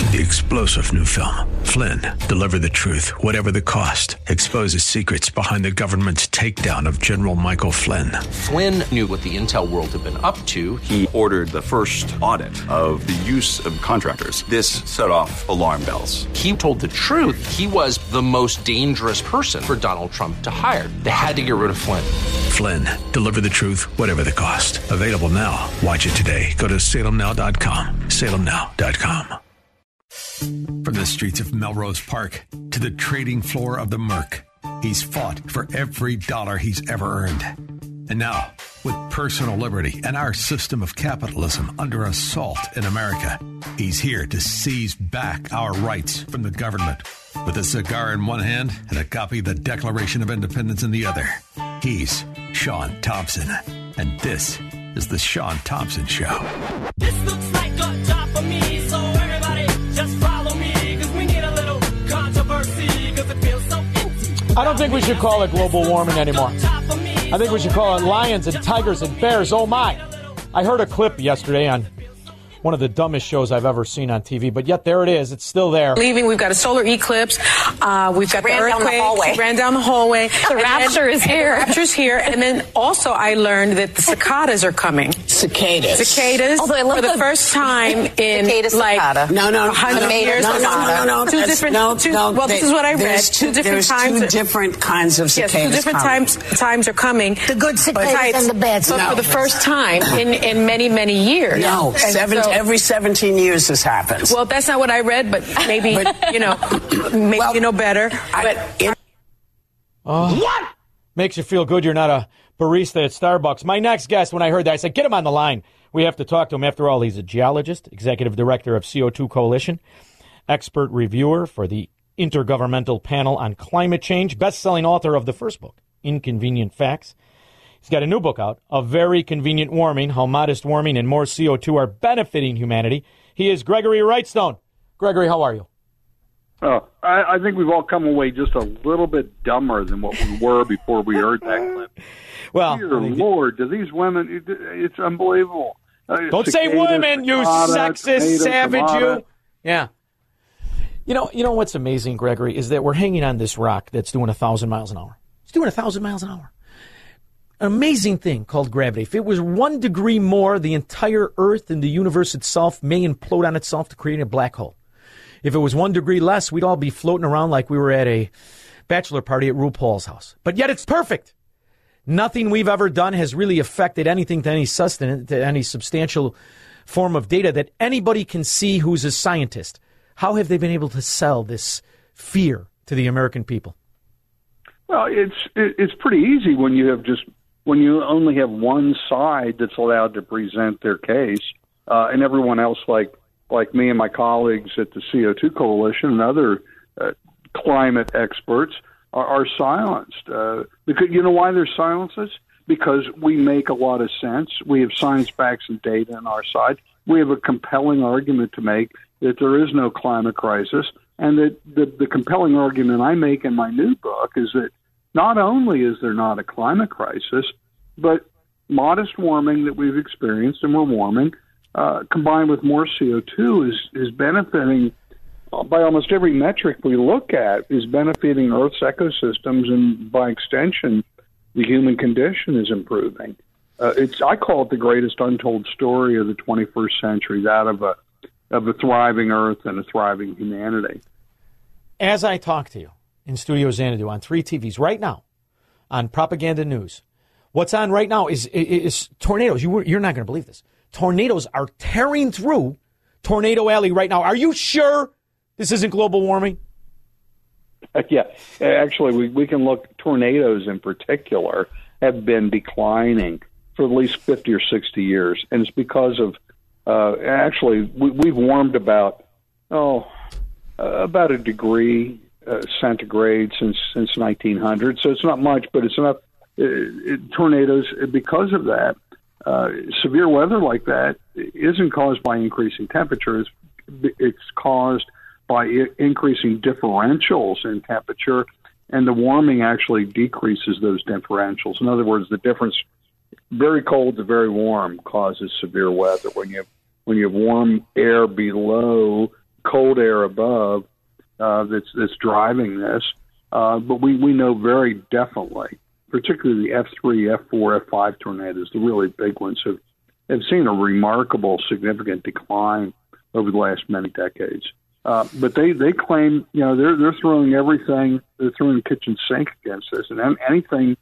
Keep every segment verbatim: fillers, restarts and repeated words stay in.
the explosive new film, Flynn, Deliver the Truth, Whatever the Cost, exposes secrets behind the government's takedown of General Michael Flynn. Flynn knew what the intel world had been up to. He ordered the first audit of the use of contractors. This set off alarm bells. He told the truth. He was the most dangerous person for Donald Trump to hire. They had to get rid of Flynn. Flynn, Deliver the Truth, Whatever the Cost. Available now. Watch it today. Go to salem now dot com. salem now dot com. From the streets of Melrose Park to the trading floor of the Merc, he's fought for every dollar he's ever earned. And now, with personal liberty and our system of capitalism under assault in America, he's here to seize back our rights from the government. With a cigar in one hand and a copy of the Declaration of Independence in the other, he's Sean Thompson. And this is the Sean Thompson Show. This looks like a job for me, so everybody just follow me, because we need a little controversy, because it feels so empty. I don't think we should call it global warming anymore. I think we should call it lions and tigers and bears. Oh, my. I heard a clip yesterday on one of the dumbest shows I've ever seen on T V, but yet there it is. It's still there. Leaving, we've got a solar eclipse. Uh, we've got ran the earthquake. Down the hallway. Ran down the hallway. The rapture then, is here. The rapture's here. And then also I learned that the cicadas are coming. Cicadas. Cicadas. Although I love for the, the first time in cicada, like cicada. No, no, a hundred no, years. no, no, no, no, no. Two different. No, two, no, well, they, this is what I read. There's Two, two different there's times. two different kinds of Yes, cicadas. two different coming. times times are coming. The good cicadas Right. and the bad But cicadas. for the first time in, in many, many years. No, And seven, so- every seventeen years this happens. Well, that's not what I read, but maybe, But- you know, maybe Well, you know better. I- But it- Oh, what? Makes you feel good you're not a barista at Starbucks. My next guest, when I heard that, I said, get him on the line. We have to talk to him. After all, he's a geologist, executive director of C O two Coalition, expert reviewer for the Intergovernmental Panel on Climate Change, best-selling author of the first book, Inconvenient Facts. He's got a new book out, A Very Convenient Warming, How Modest Warming and More C O two Are Benefiting Humanity. He is Gregory Wrightstone. Gregory, how are you? Oh, I, I think we've all come away just a little bit dumber than what we were before we heard that clip. Well, Dear Lord, do these women, it, it's unbelievable. Uh, don't say cicadas, women, you cicada, sexist, tomato, savage, tomato. you. Yeah. You know, you know what's amazing, Gregory, is that we're hanging on this rock that's doing a thousand miles an hour. It's doing a thousand miles an hour. An amazing thing called gravity. If it was one degree more, the entire Earth and the universe itself may implode on itself to create a black hole. If it was one degree less, we'd all be floating around like we were at a bachelor party at RuPaul's house. But yet it's perfect. Nothing we've ever done has really affected anything to any sustenance, to any substantial form of data that anybody can see who's a scientist. How have they been able to sell this fear to the American people? Well, it's it, it's pretty easy when you have just when you only have one side that's allowed to present their case, uh, and everyone else, like like me and my colleagues at the C O two Coalition and other uh, climate experts, are, are silenced. Uh, because you know why they're silenced? Because we make a lot of sense. We have science, facts, and data on our side. We have a compelling argument to make that there is no climate crisis, and that the, the compelling argument I make in my new book is that not only is there not a climate crisis, but modest warming that we've experienced, and we're warming, uh, combined with more C O two, is, is benefiting, uh, by almost every metric we look at, is benefiting Earth's ecosystems, and by extension, the human condition is improving. Uh, it's I call it the greatest untold story of the twenty-first century, that of a of a thriving Earth and a thriving humanity. As I talk to you in Studio Xanadu on three T Vs right now on Propaganda News, what's on right now is, is, is tornadoes. You, you're not going to believe this. Tornadoes are tearing through Tornado Alley right now. Are you sure this isn't global warming? Uh, yeah, actually, we, we can look, tornadoes in particular have been declining for at least fifty or sixty years. And it's because of, uh, actually, we, we've warmed about, oh, uh, about a degree uh, centigrade since, since nineteen hundred. So it's not much, but it's enough. Uh, it, tornadoes, because of that, uh, severe weather like that isn't caused by increasing temperatures. It's caused by I- increasing differentials in temperature, and the warming actually decreases those differentials. In other words, the difference very cold to very warm causes severe weather. When you have, when you have warm air below cold air above uh, that's that's driving this. Uh, but we, we know very definitely, particularly the F three, F four, F five tornadoes, the really big ones, have, have seen a remarkable, significant decline over the last many decades. Uh, but they, they claim, you know, they're they're throwing everything, they're throwing the kitchen sink against this, and anything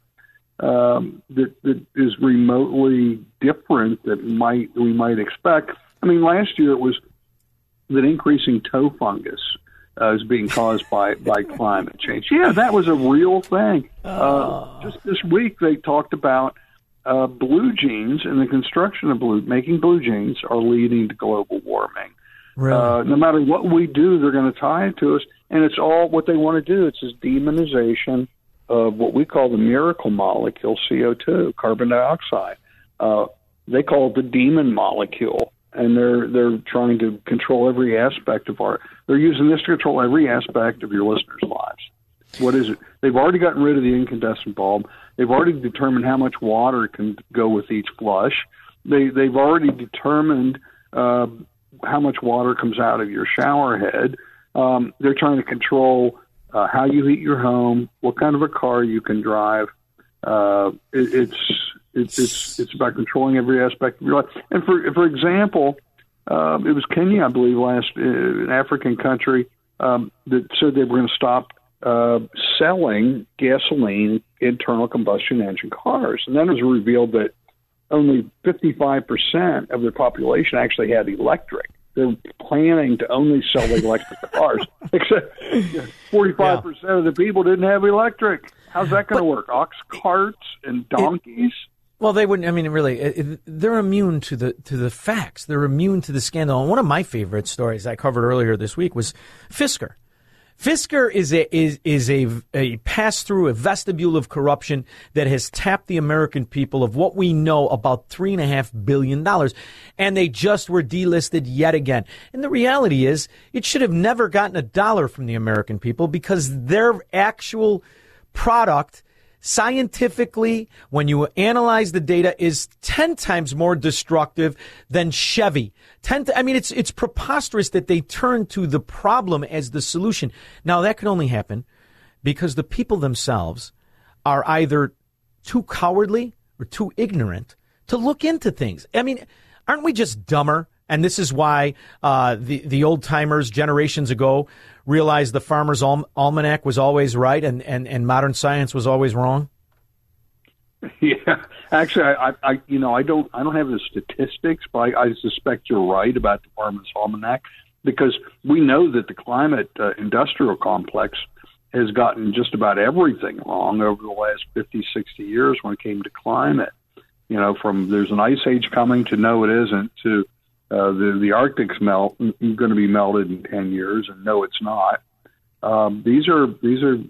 um, that that is remotely different that might we might expect. I mean, last year it was that increasing toe fungus uh, is being caused by, by climate change. Yeah, that was a real thing. Uh, just this week they talked about uh, blue jeans and the construction of blue, making blue jeans are leading to global warming. Really? Uh, no matter what we do, they're going to tie it to us, and it's all what they want to do. It's this demonization of what we call the miracle molecule, C O two, carbon dioxide. Uh, they call it the demon molecule, and they're they're trying to control every aspect of our. They're using this to control every aspect of your listeners' lives. What is it? They've already gotten rid of the incandescent bulb. They've already determined how much water can go with each flush. They they've already determined Uh, how much water comes out of your shower head. Um, they're trying to control uh, how you heat your home, what kind of a car you can drive. Uh, it, it's, it's it's it's about controlling every aspect of your life. And for for example, uh, it was Kenya, I believe, last uh, an African country um, that said they were going to stop uh, selling gasoline internal combustion engine cars, and then it was revealed that only fifty-five percent of their population actually had electric. They're planning to only sell the electric cars, except forty-five percent yeah. of the people didn't have electric. How's that going to work? Ox carts and donkeys? It, well, they wouldn't. I mean, really, it, they're immune to the to the facts. They're immune to the scandal. And one of my favorite stories I covered earlier this week was Fisker. Fisker is a is is a a pass through, a vestibule of corruption that has tapped the American people of what we know about three and a half billion dollars, and they just were delisted yet again. And the reality is, it should have never gotten a dollar from the American people because their actual product, scientifically, when you analyze the data, is ten times more destructive than Chevy. Ten, I mean, it's it's preposterous that they turn to the problem as the solution. Now, that can only happen because the people themselves are either too cowardly or too ignorant to look into things. I mean, aren't we just dumber? And this is why uh, the the old timers generations ago realized the Farmer's Al- Almanac was always right and, and, and modern science was always wrong. Yeah, actually, I, I, you know, I don't, I don't have the statistics, but I, I suspect you're right about the Farmer's Almanac because we know that the climate uh, industrial complex has gotten just about everything wrong over the last fifty, sixty years when it came to climate. You know, from there's an ice age coming to no, it isn't to uh, the the Arctic's melt going to be melted in ten years, and no, it's not. Um, these are these are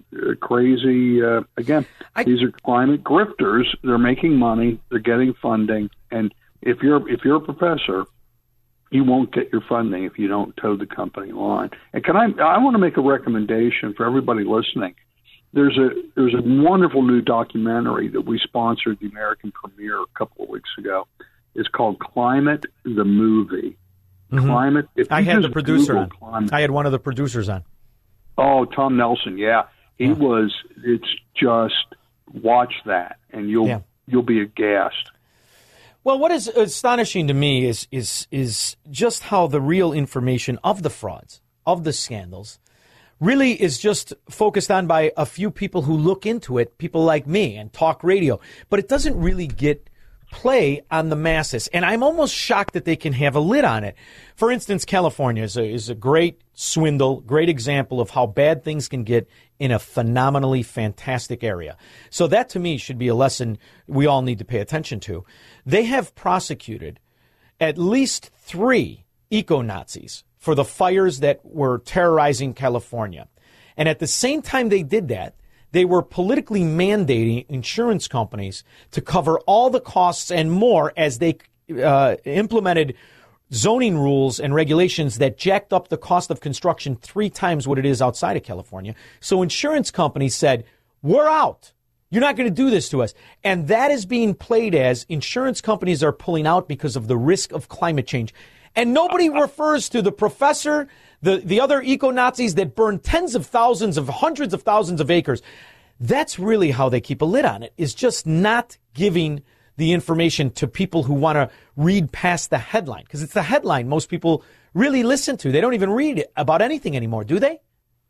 crazy. Uh, again, I, these are climate grifters. They're making money. They're getting funding. And if you're if you're a professor, you won't get your funding if you don't toe the company line. And can I? I want to make a recommendation for everybody listening. There's a there's a wonderful new documentary that we sponsored the American premiere a couple of weeks ago. It's called Climate the Movie. Mm-hmm. Climate. If I had the producer on. Climate, I had one of the producers on. Oh, Tom Nelson, yeah. He yeah. was, it's just, watch that, and you'll yeah. you'll be aghast. Well, what is astonishing to me is is is just how the real information of the frauds, of the scandals, really is just focused on by a few people who look into it, people like me and talk radio. But it doesn't really get play on the masses. And I'm almost shocked that they can have a lid on it. For instance, California is a, is a great swindle, great example of how bad things can get in a phenomenally fantastic area. So that to me should be a lesson we all need to pay attention to. They have prosecuted at least three eco-Nazis for the fires that were terrorizing California. And at the same time they did that, they were politically mandating insurance companies to cover all the costs and more as they uh, implemented zoning rules and regulations that jacked up the cost of construction three times what it is outside of California. So insurance companies said, we're out. You're not going to do this to us. And that is being played as insurance companies are pulling out because of the risk of climate change. And nobody refers to the professor The, the other eco-Nazis that burn tens of thousands of hundreds of thousands of acres. That's really how they keep a lid on it, is just not giving the information to people who want to read past the headline, because it's the headline most people really listen to. They don't even read about anything anymore, do they?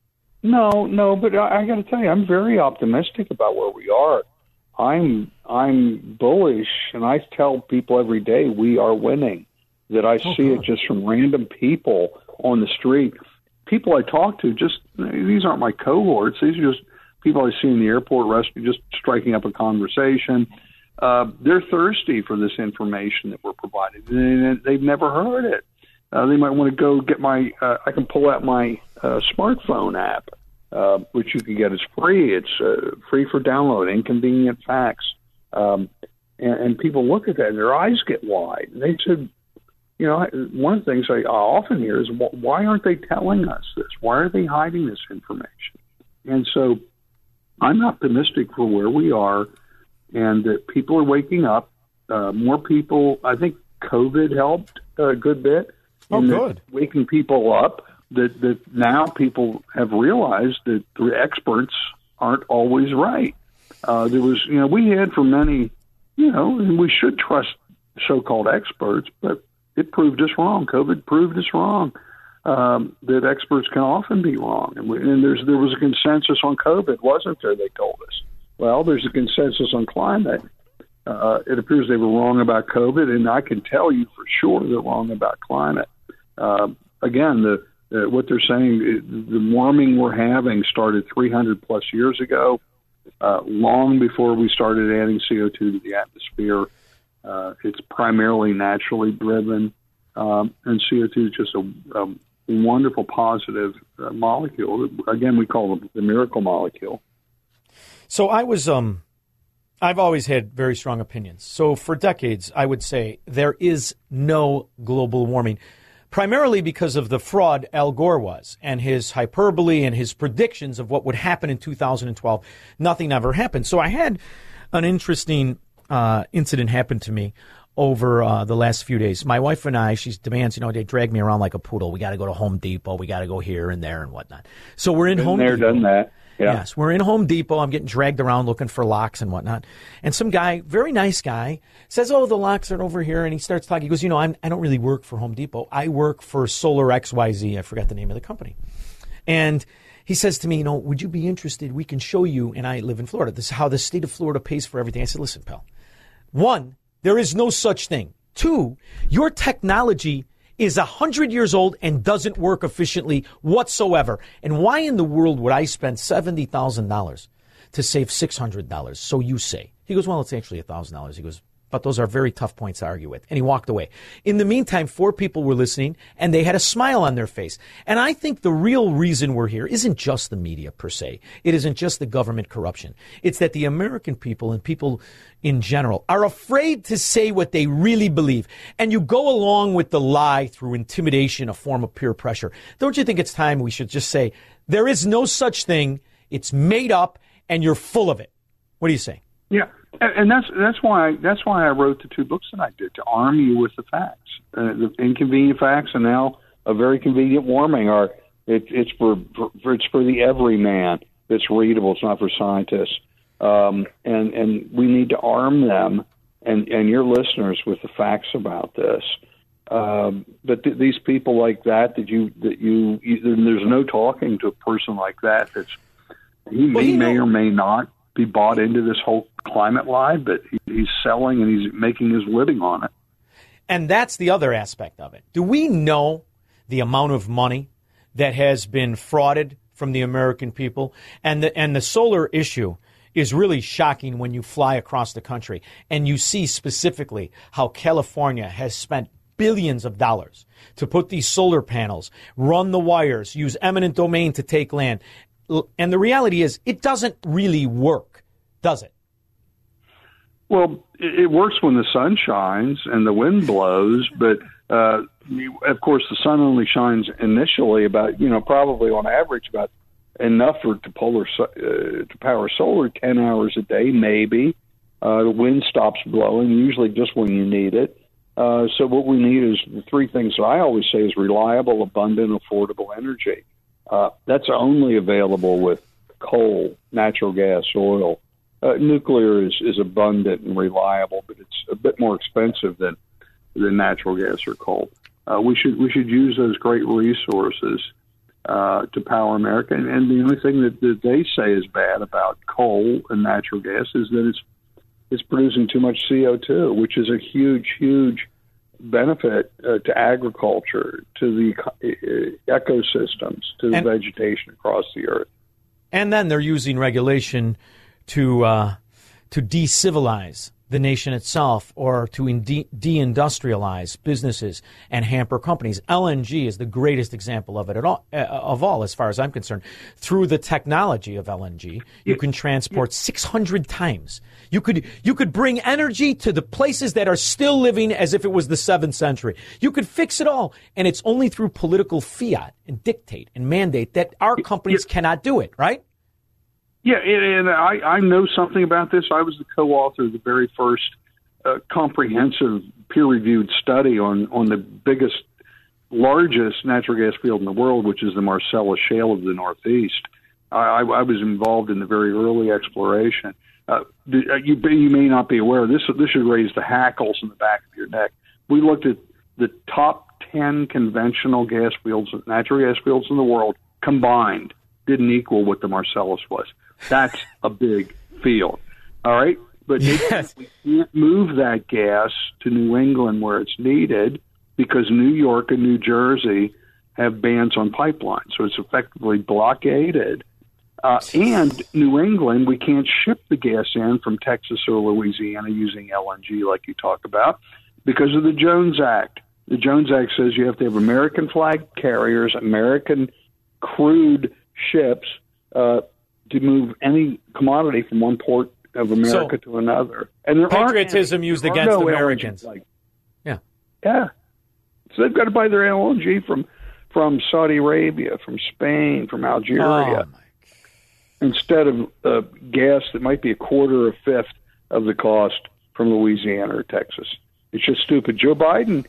No, no, but I, I got to tell you, I'm very optimistic about where we are. I'm I'm bullish, and I tell people every day we are winning. That I Oh, see God. it just from random people on the street. People I talk to, just these aren't my cohorts. These are just people I see in the airport rescue, just striking up a conversation. Uh, they're thirsty for this information that we're providing, and they've never heard it. Uh, they might want to go get my. Uh, I can pull out my uh, smartphone app, uh, which you can get. It's free. It's uh, free for download. Inconvenient facts. Um, and, and people look at that, and their eyes get wide. And they said, you know, one of the things I often hear is, why aren't they telling us this? Why are they hiding this information? And so, I'm optimistic for where we are, and that people are waking up. Uh, more people. I think COVID helped a good bit. Oh, in good. Waking people up, that, that now people have realized that the experts aren't always right. Uh, there was, you know, we had for many, you know, and we should trust so-called experts, but it proved us wrong. COVID proved us wrong, um, that experts can often be wrong. And, we, and there's there was a consensus on COVID, wasn't there, they told us. Well, there's a consensus on climate. Uh, it appears they were wrong about COVID, and I can tell you for sure they're wrong about climate. Uh, again, the, uh, what they're saying, the warming we're having started three hundred plus years ago, uh, long before we started adding C O two to the atmosphere. Uh, it's primarily naturally driven, um, and C O two is just a, a wonderful positive uh, molecule. Again, we call it the miracle molecule. So I was, um, I've always had very strong opinions. So for decades, I would say there is no global warming, primarily because of the fraud Al Gore was and his hyperbole and his predictions of what would happen in two thousand twelve. Nothing ever happened. So I had an interesting uh, incident happen to me over uh, the last few days. My wife and I, she demands, you know, they drag me around like a poodle. We got to go to Home Depot. We got to go here and there and whatnot. So we're in Been Home there, Depot. done that. Yeah. Yes, we're in Home Depot. I'm getting dragged around looking for locks and whatnot. And some guy, very nice guy, says, oh, the locks are over here. And he starts talking. He goes, you know, I'm, I don't really work for Home Depot. I work for Solar X Y Z. I forgot the name of the company. And he says to me, you know, would you be interested? We can show you. And I live in Florida. This is how the state of Florida pays for everything. I said, listen, pal. One, there is no such thing. Two, your technology is one hundred years old and doesn't work efficiently whatsoever. And why in the world would I spend seventy thousand dollars to save six hundred dollars? So you say. He goes, well, it's actually one thousand dollars. He goes, but those are very tough points to argue with. And he walked away. In the meantime, four people were listening, and they had a smile on their face. And I think the real reason we're here isn't just the media per se. It isn't just the government corruption. It's that the American people and people in general are afraid to say what they really believe. And you go along with the lie through intimidation, a form of peer pressure. Don't you think it's time we should just say, there is no such thing, it's made up, and you're full of it? What do you say? Yeah, and, and that's that's why that's why I wrote the two books that I did, to arm you with the facts, uh, the inconvenient facts, and now a very convenient warming. Are it, it's for, for it's for the everyman. It's readable. It's not for scientists, um, and and we need to arm them and, and your listeners with the facts about this. Um, but th- these people like that that you that you, you there's no talking to a person like that. That's he Well, may, you may know- or may not be bought into this whole climate lie, but he, he's selling and he's making his living on it. And that's the other aspect of it. Do we know the amount of money that has been frauded from the American people? And the, and the solar issue is really shocking when you fly across the country and you see specifically how California has spent billions of dollars to put these solar panels, run the wires, use eminent domain to take land. And the reality is it doesn't really work, does it? Well, it, it works when the sun shines and the wind blows, but uh, you, of course the sun only shines initially about, you know, probably on average about enough for to polar uh, to power solar ten hours a day, maybe. Uh, the wind stops blowing, usually just when you need it. Uh, so what we need is the three things that I always say is reliable, abundant, affordable energy. Uh, that's only available with coal, natural gas, oil. Uh, nuclear is, is abundant and reliable, but it's a bit more expensive than than natural gas or coal. Uh, we should we should use those great resources uh, to power America. And, and the only thing that, that they say is bad about coal and natural gas is that it's it's producing too much C O two, which is a huge, huge benefit uh, to agriculture, to the uh, ecosystems, to the and, vegetation across the earth. And then they're using regulation to uh, to de-civilize the nation itself, or to de- deindustrialize businesses and hamper companies. L N G is the greatest example of it at all, uh, of all, as far as I'm concerned. Through the technology of L N G, you can transport six hundred times. You could you could bring energy to the places that are still living as if it was the seventh century. You could fix it all, and it's only through political fiat and dictate and mandate that our companies yeah. cannot do it, right? Yeah, and, and I, I know something about this. I was the co-author of the very first uh, comprehensive peer-reviewed study on, on the biggest, largest natural gas field in the world, which is the Marcellus Shale of the Northeast. I, I was involved in the very early exploration. Uh, you, you may not be aware, this, this should raise the hackles in the back of your neck. We looked at the top ten conventional gas fields, natural gas fields in the world combined, didn't equal what the Marcellus was. That's a big field. All right? But yes. we can't move that gas to New England where it's needed because New York and New Jersey have bans on pipelines. So it's effectively blockaded. Uh, and New England, we can't ship the gas in from Texas or Louisiana using L N G like you talk about because of the Jones Act. The Jones Act says you have to have American flag carriers, American crude ships, uh, to move any commodity from one port of America so, to another. And there patriotism used there against no Americans. Like, yeah. Yeah. So they've got to buy their L N G from, from Saudi Arabia, from Spain, from Algeria, oh, instead of uh, gas that might be a quarter or fifth of the cost from Louisiana or Texas. It's just stupid. Joe Biden,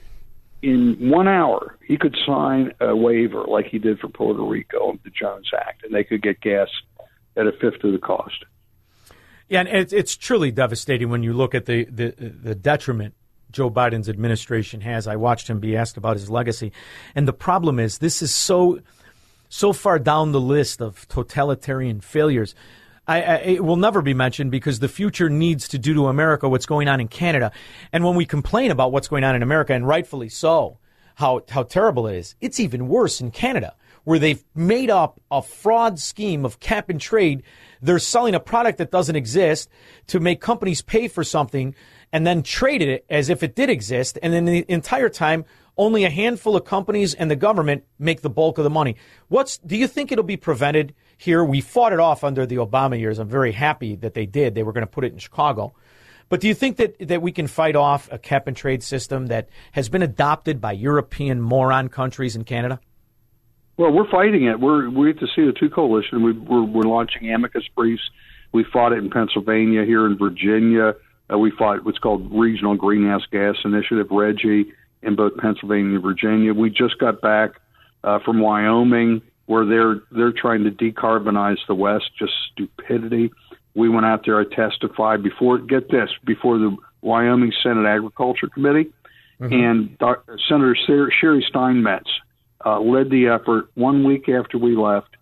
in one hour, he could sign a waiver like he did for Puerto Rico, the Jones Act, and they could get gas at a fifth of the cost. Yeah, and it's, it's truly devastating when you look at the, the, the detriment Joe Biden's administration has. I watched him be asked about his legacy. And the problem is this is so so far down the list of totalitarian failures. I, I, it will never be mentioned because the future needs to do to America what's going on in Canada. And when we complain about what's going on in America, and rightfully so, how how terrible it is, it's even worse in Canada, where they've made up a fraud scheme of cap and trade. They're selling a product that doesn't exist to make companies pay for something and then trade it as if it did exist. And then the entire time, only a handful of companies and the government make the bulk of the money. What's do you think it'll be prevented here? We fought it off under the Obama years. I'm very happy that they did. They were going to put it in Chicago. But do you think that, that we can fight off a cap and trade system that has been adopted by European moron countries in Canada? Well, we're fighting it. We're we're at the C O two Coalition. We, we're we're launching amicus briefs. We fought it in Pennsylvania, here in Virginia. Uh, we fought what's called Regional Greenhouse Gas Initiative, RGGI, in both Pennsylvania and Virginia. We just got back uh, from Wyoming, where they're they're trying to decarbonize the West. Just stupidity. We went out there. I testified before. Get this, before the Wyoming Senate Agriculture Committee, mm-hmm. and Doctor Senator Sherry Steinmetz Uh, led the effort. One week after we left,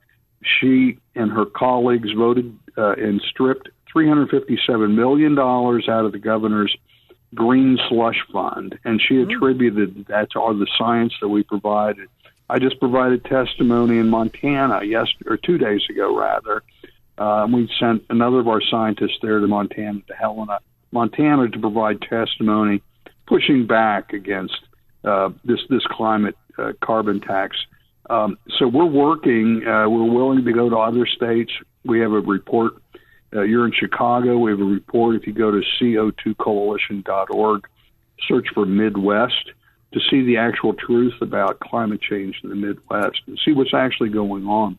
she and her colleagues voted uh, and stripped three hundred fifty-seven million dollars out of the governor's green slush fund, and she attributed that to all the science that we provided. I just provided testimony in Montana yesterday, or two days ago, rather. Uh, we sent another of our scientists there to Montana, to Helena, Montana, to provide testimony pushing back against uh, this this climate Uh, carbon tax. Um, so we're working. Uh, we're willing to go to other states. We have a report. Uh, you're in Chicago. We have a report. If you go to C O two coalition dot org, search for Midwest to see the actual truth about climate change in the Midwest and see what's actually going on.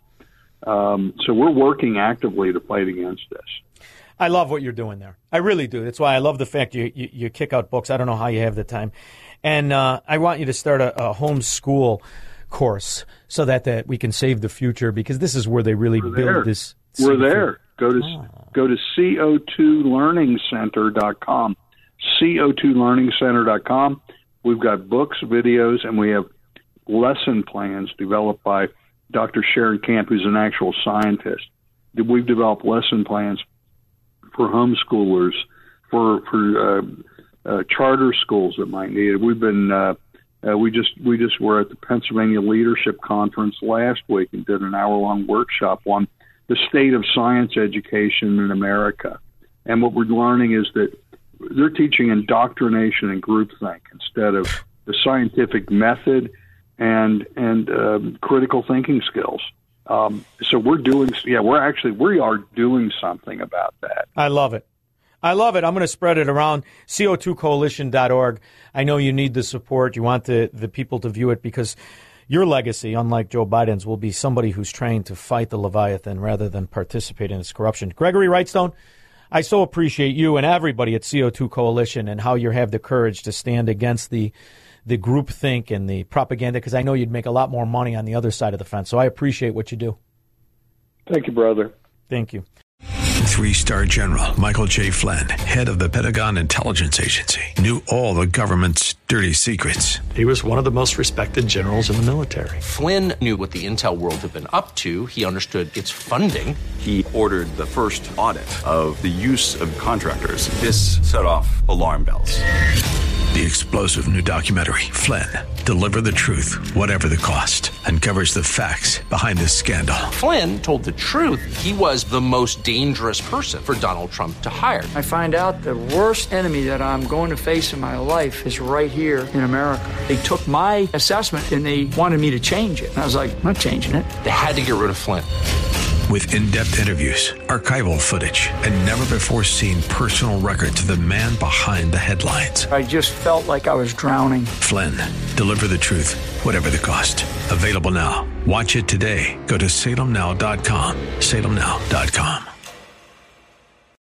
Um, so we're working actively to fight against this. I love what you're doing there. I really do. That's why I love the fact you, you, you kick out books. I don't know how you have the time. And uh, I want you to start a, a homeschool course so that, that we can save the future, because this is where they really We're build there. this. We're there. Go to oh. go to C O two learning center dot com. C O two learning center dot com. We've got books, videos, and we have lesson plans developed by Doctor Sharon Camp, who's an actual scientist. We've developed lesson plans for homeschoolers, for for uh, uh, charter schools that might need it. We've been uh, uh, we just we just were at the Pennsylvania Leadership Conference last week and did an hour long workshop on the state of science education in America. And what we're learning is that they're teaching indoctrination and groupthink instead of the scientific method and and um, critical thinking skills. Um, so we're doing, yeah, we're actually, we are doing something about that. I love it. I love it. I'm going to spread it around. C O two coalition dot org. I know you need the support. You want the, the people to view it, because your legacy, unlike Joe Biden's, will be somebody who's trained to fight the Leviathan rather than participate in its corruption. Gregory Wrightstone, I so appreciate you and everybody at C O two Coalition and how you have the courage to stand against the the groupthink and the propaganda, because I know you'd make a lot more money on the other side of the fence. So I appreciate what you do. Thank you, brother. Thank you. Three-star General Michael J. Flynn, head of the Pentagon Intelligence Agency, knew all the government's dirty secrets. He was one of the most respected generals in the military. Flynn knew what the intel world had been up to. He understood its funding. He ordered the first audit of the use of contractors. This set off alarm bells. The explosive new documentary, Flynn, Deliver the Truth, Whatever the Cost, uncovers the facts behind this scandal. Flynn told the truth. He was the most dangerous person for Donald Trump to hire. I find out the worst enemy that I'm going to face in my life is right here in America. They took my assessment and they wanted me to change it. And I was like, I'm not changing it. They had to get rid of Flynn. With in-depth interviews, archival footage, and never-before-seen personal records of the man behind the headlines. I just felt like I was drowning. Flynn, Deliver the Truth, Whatever the Cost. Available now. Watch it today. Go to Salem Now dot com. Salem Now dot com.